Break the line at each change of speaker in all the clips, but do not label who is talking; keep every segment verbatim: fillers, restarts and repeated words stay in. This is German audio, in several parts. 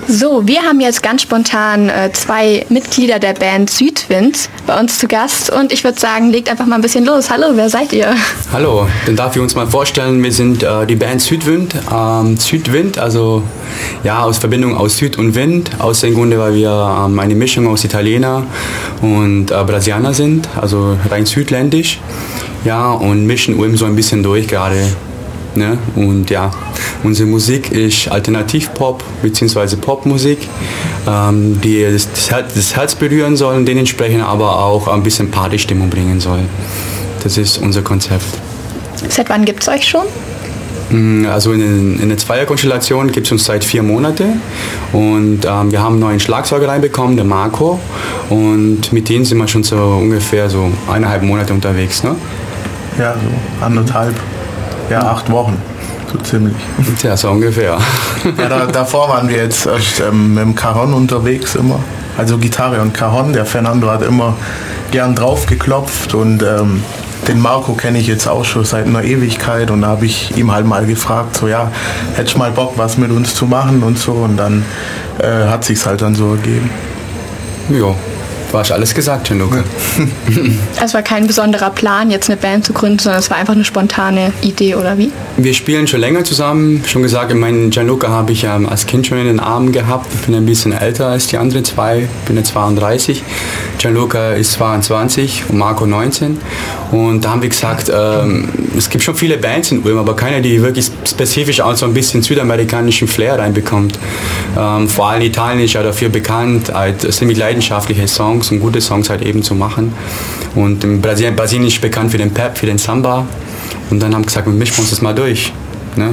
So, wir haben jetzt ganz spontan äh, zwei Mitglieder der Band Südwind bei uns zu Gast und ich würde sagen, legt einfach mal ein bisschen los. Hallo, wer seid ihr?
Hallo, dann darf ich uns mal vorstellen, wir sind äh, die Band Südwind. Ähm, Südwind, also ja, aus Verbindung aus Süd und Wind, aus dem Grunde, weil wir ähm, eine Mischung aus Italiener und äh, Brasilianer sind, also rein südländisch. Ja, und mischen Ulm so ein bisschen durch gerade. Ne? Und ja, unsere Musik ist Alternativpop bzw. Popmusik, ähm, die das, das Herz berühren soll und dementsprechend aber auch ein bisschen Partystimmung bringen soll. Das ist unser Konzept.
Seit wann gibt es euch schon?
Also in, in der Zweierkonstellation gibt es uns seit vier Monaten und ähm, wir haben einen neuen Schlagzeuger reinbekommen, der Marco, und mit denen sind wir schon so ungefähr so eineinhalb Monate unterwegs. Ne?
Ja, so anderthalb. Ja, acht Wochen, so ziemlich.
Ja, so ungefähr.
Ja, da, davor waren wir jetzt erst ähm, mit dem Cajon unterwegs immer. Also Gitarre und Cajon. Der Fernando hat immer gern drauf geklopft und ähm, den Marco kenne ich jetzt auch schon seit einer Ewigkeit und da habe ich ihm halt mal gefragt, so ja, hättest du mal Bock, was mit uns zu machen und so, und dann äh, hat sich's halt dann so ergeben.
Ja. War schon alles gesagt, Gianluca.
Es war kein besonderer Plan, jetzt eine Band zu gründen, sondern es war einfach eine spontane Idee, oder wie?
Wir spielen schon länger zusammen. Schon gesagt, ich meine, Gianluca habe ich ähm, als Kind schon in den Armen gehabt. Ich bin ein bisschen älter als die anderen zwei. Ich bin jetzt zweiunddreißig. Gianluca ist zweiundzwanzig und Marco neunzehn. Und da haben wir gesagt, ähm, es gibt schon viele Bands in Ulm, aber keine, die wirklich spezifisch auch so ein bisschen südamerikanischen Flair reinbekommt. Ähm, vor allem Italien ist ja dafür bekannt, halt ziemlich leidenschaftliche Songs und gute Songs halt eben zu machen. Und in Brasilien, Brasilien ist bekannt für den Pep, für den Samba. Und dann haben wir gesagt, wir mischen uns das mal durch. Ne?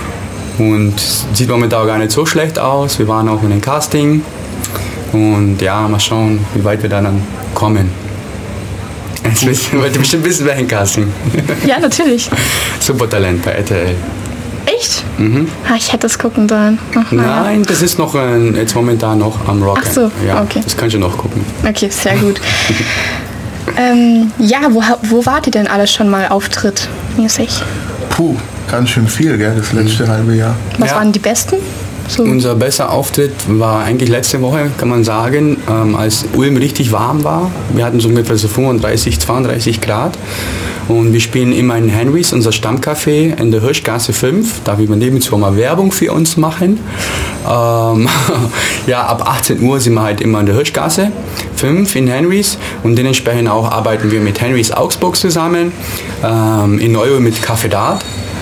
Und sieht momentan gar nicht so schlecht aus. Wir waren auch in einem Casting. Und ja, mal schauen, wie weit wir dann kommen. Jetzt wollt ihr bestimmt wissen, welchen Casting.
Ja, natürlich.
Supertalent bei R T L.
Echt?
Mhm.
Ah, ich hätte es gucken sollen. Ach,
nein, das ist noch äh, jetzt momentan noch am Rock.
Ach so,
ja,
okay.
Das kannst du noch gucken.
Okay, sehr gut. ähm, ja, wo, wo wart ihr denn alles schon mal auftrittmäßig?
Puh, ganz schön viel, gell, das letzte mhm. halbe Jahr.
Was
ja.
waren die besten? So.
Unser bester Auftritt war eigentlich letzte Woche, kann man sagen, ähm, als Ulm richtig warm war. Wir hatten so ungefähr so fünfunddreißig, zweiunddreißig Grad. Und wir spielen immer in Henrys, unser Stammcafé in der Hirschgasse fünf. Da will man nebenzu mal Werbung für uns machen. Ähm, ja, ab achtzehn Uhr sind wir halt immer in der Hirschgasse fünf in Henrys. Und dementsprechend auch arbeiten wir mit Henrys Augsburg zusammen. Ähm, in Neu mit Café Dart.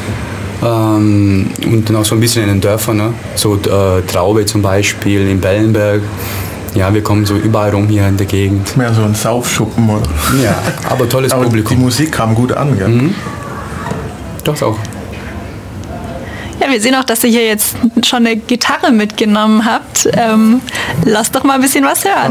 Ähm, und dann auch so ein bisschen in den Dörfern, ne? So äh, Traube zum Beispiel, in Bellenberg. Ja, wir kommen so überall rum hier in der Gegend.
Mehr so ein Saufschuppen, oder?
Ja, aber tolles
aber
Publikum.
Die Musik kam gut an, gell?
Mhm. Doch auch.
Ja, wir sehen auch, dass ihr hier jetzt schon eine Gitarre mitgenommen habt. Ähm, lasst doch mal ein bisschen was hören.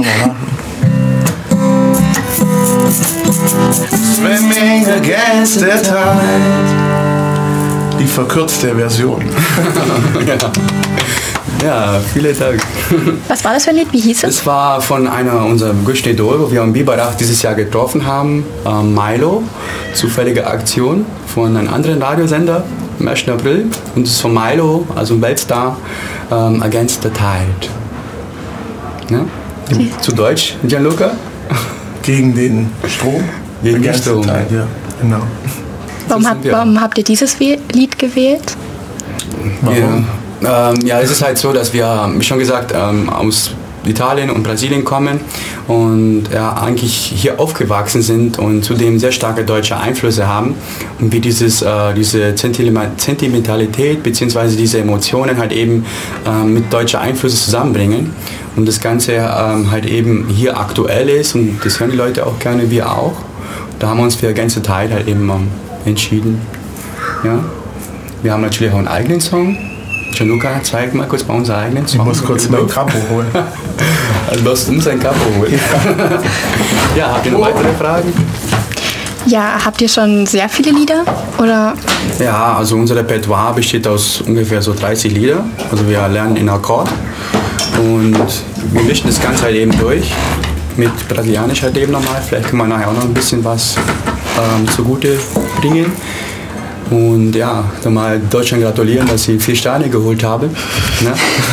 Swimming against the tide. Die verkürzte Version.
ja. ja, viele Dank.
Was war das für ein Lied? Wie hieß es?
Es war von einer unserer größten Idole, wo wir am Biberach dieses Jahr getroffen haben, äh, Milo. Zufällige Aktion von einem anderen Radiosender am ersten April. Und es ist von Milo, also ein Weltstar, ähm, Against the Tide. Ja? Okay. Zu Deutsch, Gianluca?
Gegen den Strom?
Gegen den Strom.
Tide, ja, genau.
Warum habt, warum habt ihr dieses Lied gewählt?
Warum? Ja, ähm, ja, es ist halt so, dass wir, wie schon gesagt, ähm, aus Italien und Brasilien kommen und ja, eigentlich hier aufgewachsen sind und zudem sehr starke deutsche Einflüsse haben und wie dieses, äh, diese Sentimentalität bzw. diese Emotionen halt eben äh, mit deutscher Einflüsse zusammenbringen und das Ganze ähm, halt eben hier aktuell ist und das hören die Leute auch gerne, wir auch. Da haben wir uns für Against the Tide halt eben ähm, entschieden. Ja. Wir haben natürlich auch einen eigenen Song. Gianluca, zeig mal kurz bei unserem eigenen Song.
Ich muss kurz mein Capo holen.
Also du hast uns ein Capo holen. Ja, habt ihr noch weitere Fragen?
Ja, habt ihr schon sehr viele Lieder? Oder?
Ja, also unser Repertoire besteht aus ungefähr so dreißig Lieder. Also wir lernen in Akkord und wir mischen das Ganze halt eben durch. Mit Brasilianisch halt eben nochmal. Vielleicht können wir nachher auch noch ein bisschen was ähm, zugute bringen. Und ja, dann mal Deutschland gratulieren, dass sie vier Sterne geholt haben. Ne?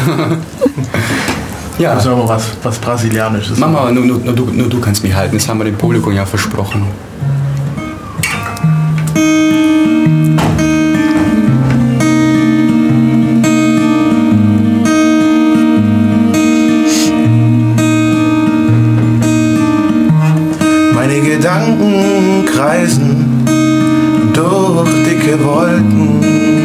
Ja.
Müssen wir mal was, was Brasilianisches
machen. Mama, nur, nur, nur, du, nur du kannst mich halten, das haben wir dem Publikum ja versprochen.
Meine Gedanken kreisen durch dicke Wolken.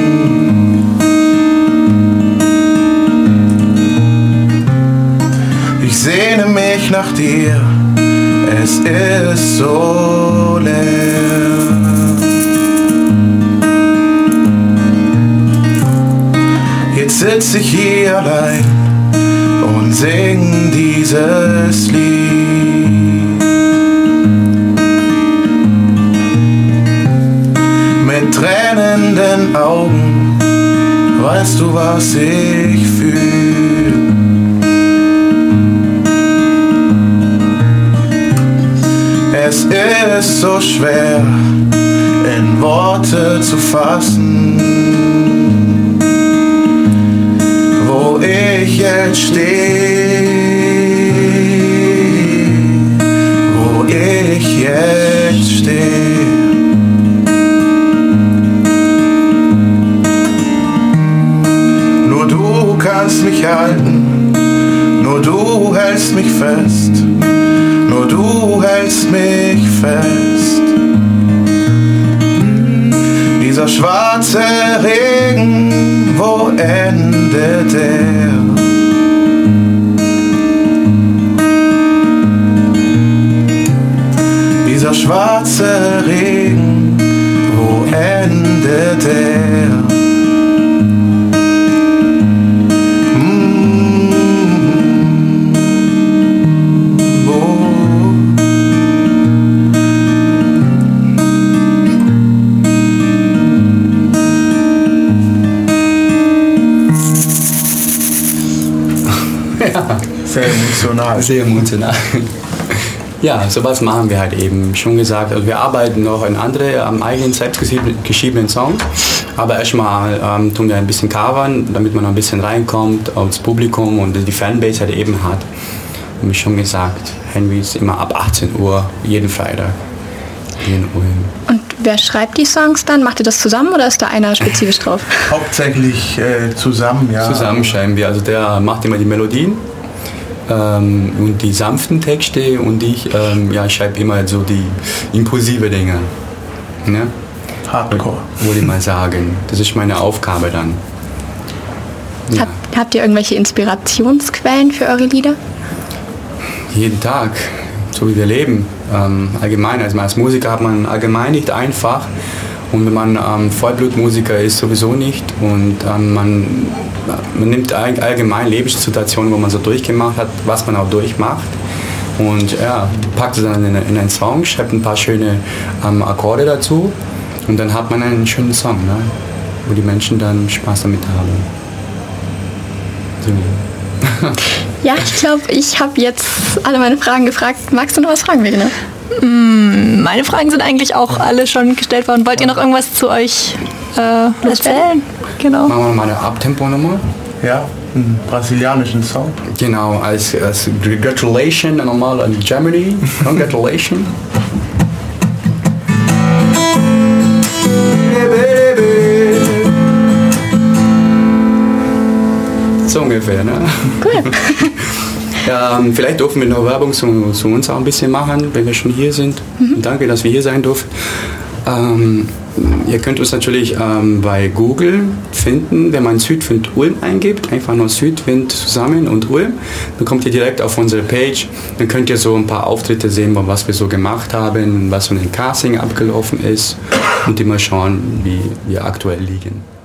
Ich sehne mich nach dir, es ist so leer. Jetzt sitz ich hier allein und sing dieses Lied. Mit tränenden Augen, weißt du, was ich fühl? Es ist so schwer, in Worte zu fassen, wo ich jetzt stehe, wo ich jetzt stehe. Nur du kannst mich halten, nur du hältst mich fest. Nur du hältst mich fest. Dieser schwarze Regen, wo endet er? Dieser schwarze Regen, wo endet er? Sehr emotional.
Sehr emotional. Ja, sowas machen wir halt eben. Schon gesagt, also wir arbeiten noch an andere, am eigenen selbstgeschriebenen Song. Aber erstmal ähm, tun wir ein bisschen covern, damit man noch ein bisschen reinkommt aufs Publikum und die Fanbase halt eben hat. Und wie schon gesagt, Henry ist immer ab achtzehn Uhr, jeden Freitag. Jeden Uhr.
Und wer schreibt die Songs dann? Macht ihr das zusammen oder ist da einer spezifisch drauf?
Hauptsächlich äh, zusammen, ja.
Zusammen schreiben wir. Also der macht immer die Melodien ähm, und die sanften Texte und ich ähm, ja, schreibe immer so die impulsive Dinge. Ne?
Hardcore.
Würde ich mal sagen. Das ist meine Aufgabe dann. Ja.
Hab, habt ihr irgendwelche Inspirationsquellen für eure Lieder?
Jeden Tag, so wie wir leben. Ähm, allgemein, also als Musiker hat man allgemein nicht einfach. Und wenn man ähm, Vollblutmusiker ist, sowieso nicht. Und ähm, man, man nimmt allgemein Lebenssituationen, wo man so durchgemacht hat, was man auch durchmacht. Und ja, packt es dann in, in einen Song, schreibt ein paar schöne ähm, Akkorde dazu. Und dann hat man einen schönen Song, ne? Wo die Menschen dann Spaß damit haben. So.
Ja, ich glaube, ich habe jetzt alle meine Fragen gefragt. Magst du noch was fragen, Verena?
Meine Fragen sind eigentlich auch alle schon gestellt worden. Wollt ihr noch irgendwas zu euch äh, erzählen? Genau.
Machen wir mal eine Abtempo-Nummer.
Ja, einen brasilianischen Song.
Genau, als, als Congratulations nochmal an Germany. Congratulations. So ungefähr, ne?
Cool.
Ja, vielleicht dürfen wir noch Werbung zu, zu uns auch ein bisschen machen, wenn wir schon hier sind. Mhm. Danke, dass wir hier sein durften. Ähm, ihr könnt uns natürlich ähm, bei Google finden, wenn man Südwind Ulm eingibt, einfach nur Südwind zusammen und Ulm, dann kommt ihr direkt auf unsere Page, dann könnt ihr so ein paar Auftritte sehen, was wir so gemacht haben, was so ein Casting abgelaufen ist und immer schauen, wie wir aktuell liegen.